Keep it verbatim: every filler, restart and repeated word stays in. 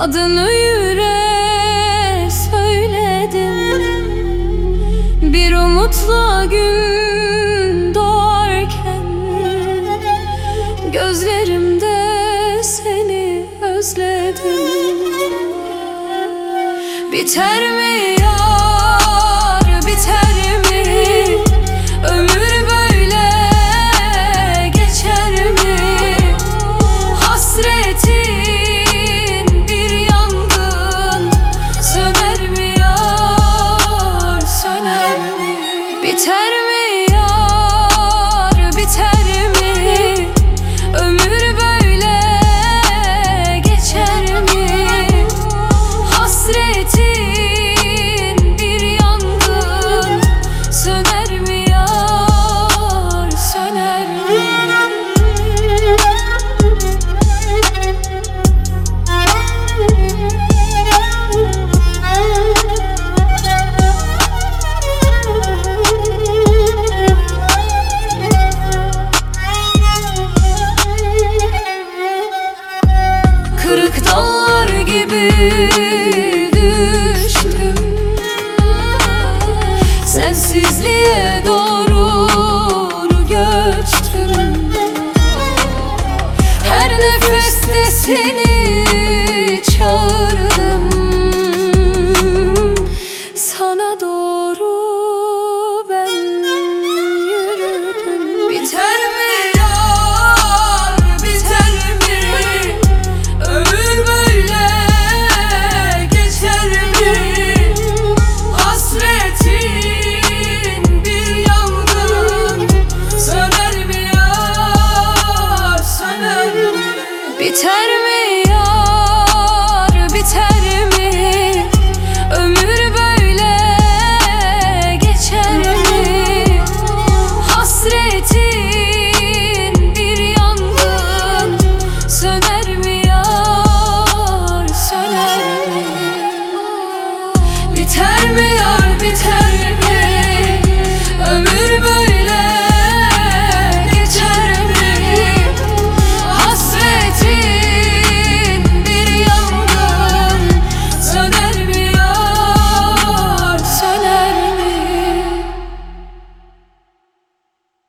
Adını yüreğe söyledim, bir umutla gün doğarken gözlerimde seni özledim. Biter mi yar, biter mi? Ömür böyle geçer mi? Hasretin bir yangın, söner mi yar, söner mi? Biter mi yar, biter mi? Ömür böyle geçer mi? Hasretin bir yangın, söner mi yar, söner mi? Kırık dallar gibi düştüm, sensizliğe doğru göçtüm. Her nefeste seni